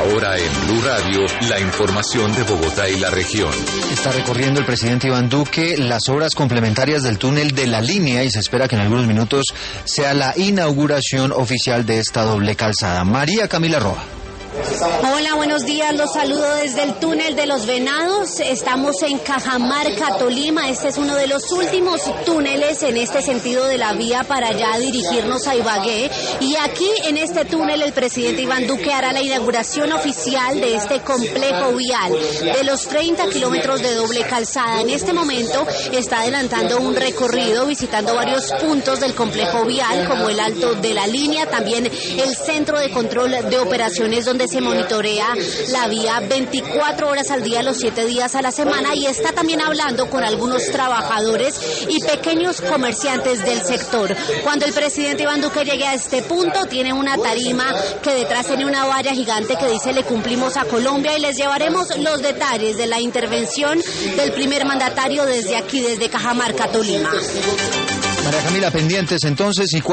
Ahora en Blue Radio, la información de Bogotá y la región. Está recorriendo el presidente Iván Duque las obras complementarias del túnel de la línea y se espera que en algunos minutos sea la inauguración oficial de esta doble calzada. María Camila Roa. Hola, buenos días, los saludo desde el túnel de los Venados. Estamos en Cajamarca, Tolima. Este es uno de los últimos túneles en este sentido de la vía para ya dirigirnos a Ibagué. Y aquí en este túnel el presidente Iván Duque hará la inauguración oficial de este complejo vial de los 30 kilómetros de doble calzada. En este momento está adelantando un recorrido visitando varios puntos del complejo vial como el Alto de la Línea, también el Centro de Control de Operaciones donde se monitorea la vía 24 horas al día, los 7 días a la semana, y está también hablando con algunos trabajadores y pequeños comerciantes del sector. Cuando el presidente Iván Duque llegue a este punto, tiene una tarima que detrás tiene una valla gigante que dice "Le cumplimos a Colombia", y les llevaremos los detalles de la intervención del primer mandatario desde aquí, desde Cajamarca, Tolima. María Camila, pendientes entonces.